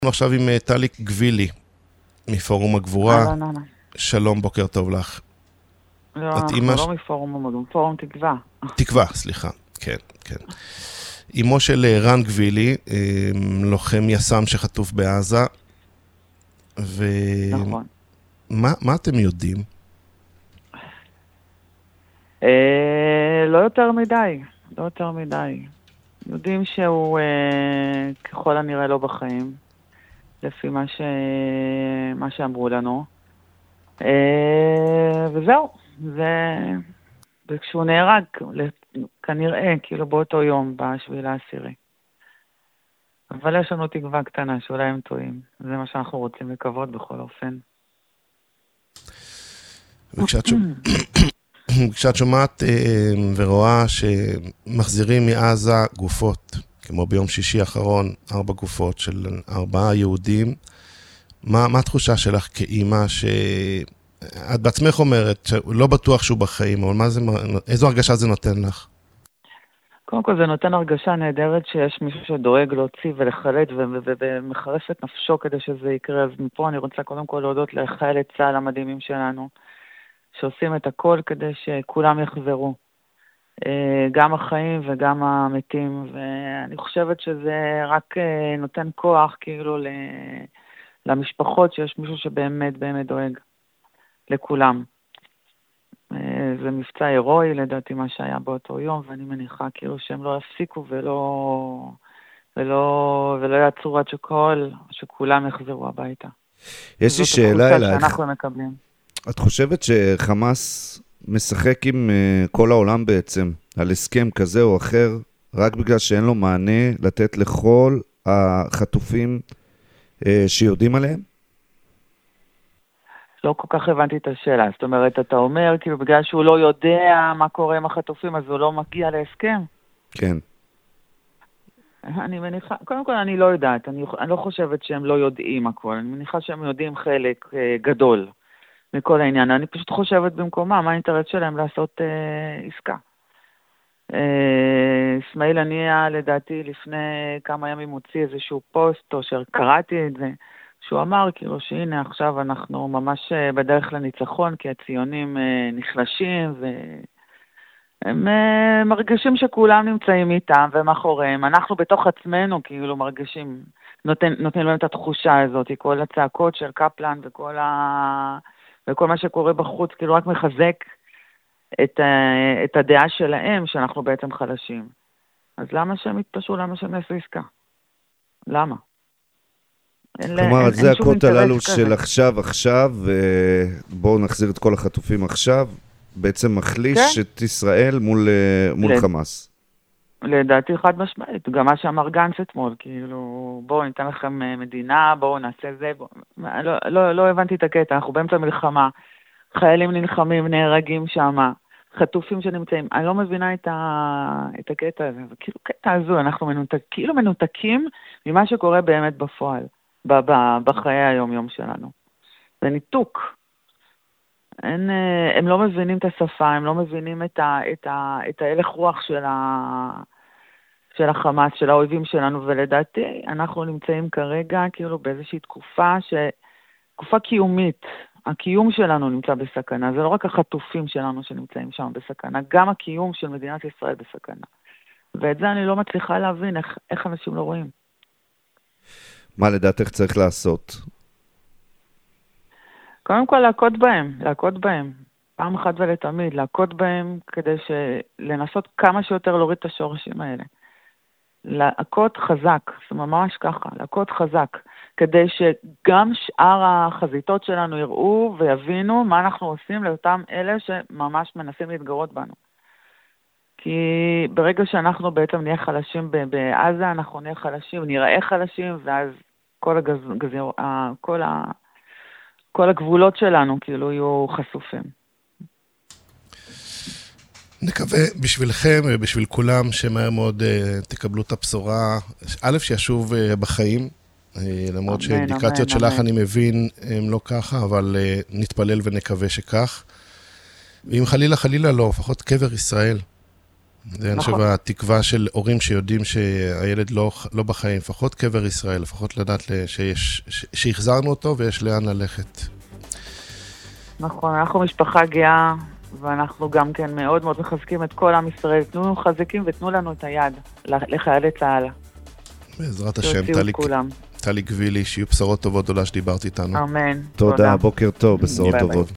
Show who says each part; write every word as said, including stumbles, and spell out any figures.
Speaker 1: אנחנו עכשיו עם טליק גבילי, מפורום הגבורה.
Speaker 2: לא, לא, לא.
Speaker 1: שלום, בוקר טוב לך.
Speaker 2: לא, אנחנו
Speaker 1: אימא...
Speaker 2: לא מפורום המדום, פורום תקווה.
Speaker 1: תקווה, סליחה, כן, כן. אמו של רן גבילי, לוחם יס"מ שחטוף בעזה, ו...
Speaker 2: נכון.
Speaker 1: מה, מה אתם יודעים?
Speaker 2: אה, לא יותר מדי, לא יותר מדי. יודעים שהוא אה, ככל הנראה לא בחיים, לפי מה, ש... מה שאמרו לנו. אה, וזהו, זה... וכשהוא נהרג, כנראה, כאילו באותו יום, בשביל העשירי. אבל יש לנו תקווה קטנה, שאולי הם טועים. זה מה שאנחנו רוצים לקוות בכל אופן.
Speaker 1: וכשאת, שומע... כשאת שומעת אה, ורואה שמחזירים מעזה גופות, כמו ביום שישי האחרון, ארבע גופות של ארבעה יהודים, מה, מה התחושה שלך כאימא ש... את בעצמך אומרת שלא בטוח שהוא בחיים, אבל מה זה, איזו הרגשה זה נותן לך?
Speaker 2: קודם כל זה נותן הרגשה נהדרת שיש מישהו שדואג להוציא ולחלט ומחרף את נפשו כדי שזה יקרה. אז מפה אני רוצה קודם כל להודות לחיילי צה"ל המדהימים שלנו, שעושים את הכל כדי שכולם יחזרו. גם החיים וגם המתים. ואני חושבת שזה רק נותן כוח כאילו למשפחות שיש מישהו שבאמת באמת דואג לכולם. זה מבצע הירואי לדעתי מה שהיה באותו יום, ואני מניחה כאילו שהם לא יפסיקו ולא, ולא, ולא יעצרו עד שכל, שכולם יחזרו הביתה.
Speaker 3: יש לי שאלה אלייך.
Speaker 2: שאנחנו מקבלים.
Speaker 3: את חושבת שחמאס משחק עם כל העולם בעצם על הסכם כזה או אחר, רק בגלל שאין לו מענה לתת לכל החטופים שיודעים עליהם?
Speaker 2: לא כל כך הבנתי את השאלה. זאת אומרת, אתה אומר, כאילו, בגלל שהוא לא יודע מה קורה עם החטופים, אז הוא לא מגיע להסכם?
Speaker 3: כן.
Speaker 2: אני מניחה, קודם כל אני לא יודעת, אני, אני לא חושבת שהם לא יודעים הכל, אני מניחה שהם יודעים חלק אה, גדול מכל העניין, אני פשוט חושבת במקומה, מה האינטרס שלהם לעשות אה, עסקה. אה, אסמאעיל הנייה, לדעתי, לפני כמה ימים הוציא איזשהו פוסט, או שקראתי את זה, שהוא אמר כאילו שהנה עכשיו אנחנו ממש בדרך לניצחון, כי הציונים נחלשים והם מרגישים שכולם נמצאים איתם ומאחוריהם. אנחנו בתוך עצמנו כאילו מרגישים, נותן, נותנים להם את התחושה הזאת, כל הצעקות של קפלן וכל, ה... וכל מה שקורה בחוץ כאילו רק מחזק את, ה... את הדעה שלהם שאנחנו בעצם חלשים. אז למה שהם יתפשו? למה שהם יעשו עסקה? למה?
Speaker 3: כלומר, את זה הקוט הללו של עכשיו, עכשיו, ובואו נחזיר את כל החטופים עכשיו, בעצם מחליש את ישראל מול חמאס.
Speaker 2: לדעתי חד משמעית, גם מה שאמר גנץ אתמול, כאילו, בואו ניתן לכם מדינה, בואו נעשה זה, לא הבנתי את הקטע, אנחנו באמצע מלחמה, חיילים נלחמים, נהרגים שם, חטופים שנמצאים, אני לא מבינה את הקטע הזה, וכאילו קטע הזו, אנחנו כאילו מנותקים ממה שקורה באמת בפועל. בחיי היום-יום שלנו. זה ניתוק. אין, הם לא מבינים את השפה, הם לא מבינים את, ה, את, ה, את ההלך רוח של, ה, של החמאס, של האויבים שלנו, ולדעתי אנחנו נמצאים כרגע כאילו באיזושהי תקופה, ש, תקופה קיומית. הקיום שלנו נמצא בסכנה. זה לא רק החטופים שלנו שנמצאים שם בסכנה, גם הקיום של מדינת ישראל בסכנה. ואת זה אני לא מצליחה להבין איך, איך אנשים לא רואים.
Speaker 3: מה לדעתך צריך לעשות?
Speaker 2: קודם כל להכות בהם, להכות בהם. פעם אחת ולתמיד, להכות בהם כדי לנסות כמה שיותר להוריד את השורשים האלה. להכות חזק, זה ממש ככה, להכות חזק. כדי שגם שאר החזיתות שלנו יראו ויבינו מה אנחנו עושים לאותם אלה שממש מנסים להתגרות בנו. כי ברגע שאנחנו בעצם נהיה חלשים בעזה, אנחנו נהיה חלשים, נראה חלשים, ואז כל, הגז, גזיר, כל, ה, כל הגבולות שלנו כאילו יהיו חשופים.
Speaker 1: נקווה בשבילכם ובשביל כולם שמהר מאוד uh, תקבלו את הבשורה. א', שישוב uh, בחיים, uh, למרות שאינדיקציות שלך אני מבין הם לא ככה, אבל uh, נתפלל ונקווה שכך. ואם חלילה חלילה לא, לפחות קבר ישראל. זה אני חושב התקווה של הורים שיודעים שהילד לא, לא בחיים, לפחות קבר ישראל, לפחות לדעת שיש, שהחזרנו אותו ויש לאן ללכת.
Speaker 2: נכון, אנחנו משפחה גאה, ואנחנו גם כן מאוד מאוד מחזקים את כל עם ישראל. תנו לנו חזקים ותנו לנו את היד לחיילי צה"ל.
Speaker 1: בעזרת השם, טלי גבילי, שיהיו בשורות טובות, תודה שדיברת איתנו.
Speaker 2: אמן.
Speaker 3: תודה, בוקר טוב, בשורות טובות.